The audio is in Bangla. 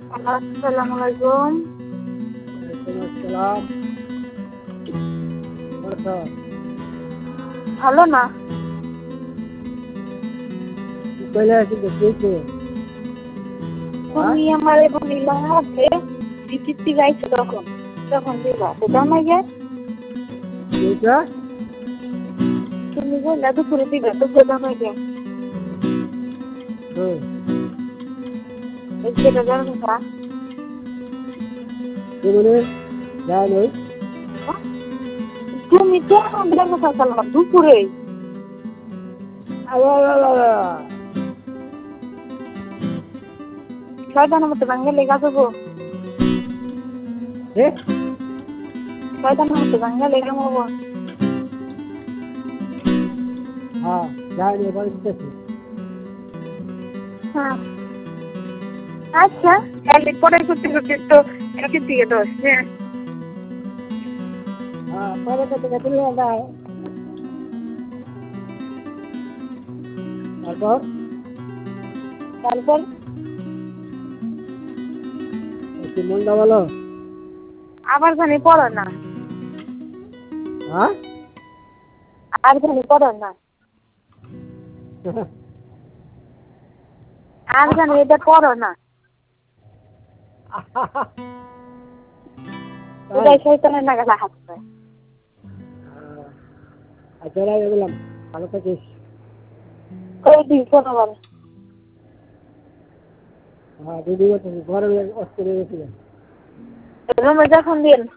আসসালামু আলাইকুম। ওয়ালাইকুম আসসালাম। বলো, ভালো না? কি কইলে আছি দেখতেইছো? হ্যাঁ? তুমি আমার বলিলা যে বিচিত্রি গাইছো তখন দিবা সেটাও না গে। এইটা? তুমি বললা দুপুরে দিবা তো সেটাও না গে। হুম। এই যেটা জানো না এগুলো যায় নাই? তুমি তো আমাদের কথা বললাম দুপুরে আল্লাহ। ছয়টার মতো ভাঙ্গে লেগা দেবো। এ? ছয়টার মতো ভাঙ্গে লেগে মরবো। হ্যাঁ, যায় নাই, এবার দিতেছি। হ্যাঁ আচ্ছা তাহলে পরে করতে করতে তো একের দিকে 10 হ্যাঁ। হ্যাঁ, পরে কত তুলে যায়। তারপর একটু মনটা বলো। আবার জানি পড়ো না, হ্যাঁ? আর জানি পড়ো না, আর জানি এটা পড়ো না। এটাই শয়তানের নাগালে হাত পায়। আচ্ছা, গেলাম। ভালো থাকিস। ওই দিন শোনো বলো হ্যাঁ, দিদি বলতেছি, গরমে অস্থির হয়ে গেছিল। রুমে যখন দিন